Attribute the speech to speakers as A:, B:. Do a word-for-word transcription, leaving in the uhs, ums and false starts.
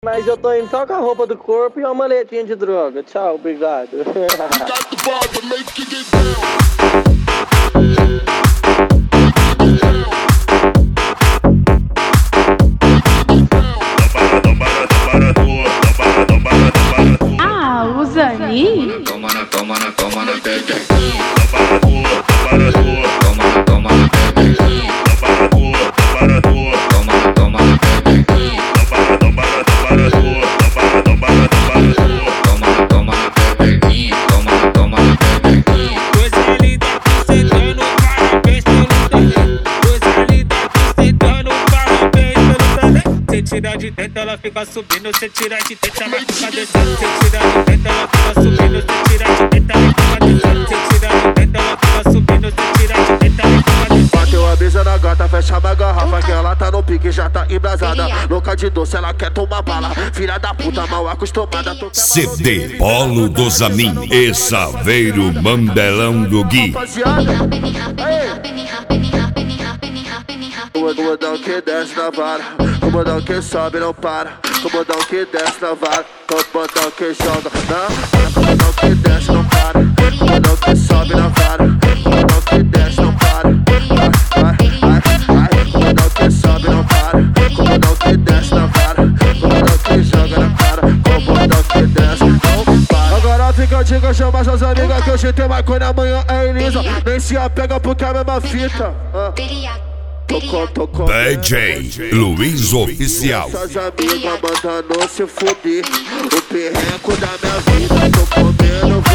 A: Mas eu tô indo só com a roupa do corpo e uma maletinha de droga. Tchau, obrigado.
B: Ah, o Zani?
C: Toma na, toma na, toma na pepequinha. Toma na rua, toma na rua, toma na, toma na pepequinha. Toma na rua, toma na rua, toma na, toma na pepequinha. Toma na, toma na, toma na rua, toma na, toma na, toma na rua. Toma na, toma na pepequinha, toma na, toma na pepequinha.
D: Coisa linda, tu sentando, parabéns pelo talento. Coisa linda, tu sentando, parabéns pelo talento. Cê tira de dentro, ela fica subindo. Cê tira de dentro, ela fica descendo. Cê tira de dentro, ela fica subindo. Cê tira de dentro, ela fica descendo. Cê tira de dentro, ela fica subindo. Cê tira de dentro, ela fica descendo.
E: Bateu a brisa na gata, fecha a garrafa, que ela tá no pique, já tá embrasada. Louca de doce, ela quer tomar bala. Filha da puta, mal acostumada.
F: C D Polo do Zamin e Saveiro Mandelão do Gui.
E: Comodão que desce na vara, comodão que sobe não para, comodão que desce na vara, comodão que joga na, comodão que desce não para, comodão que sobe na vara, comodão que desce não para, vai, vai, vai, comodão que sobe não para, comodão que desce na vara, comodão que joga na cara, comodão que desce não para. Agora fica a dica, chama suas amigas que hoje tem maconha, amanhã é Elisa, nem se apega porque é a mesma fita. Ah. Tocou, tocou,
F: D J Luiz Oficial.
E: Suas amigas mandando se fuder, o perreco da minha vida. Tô comendo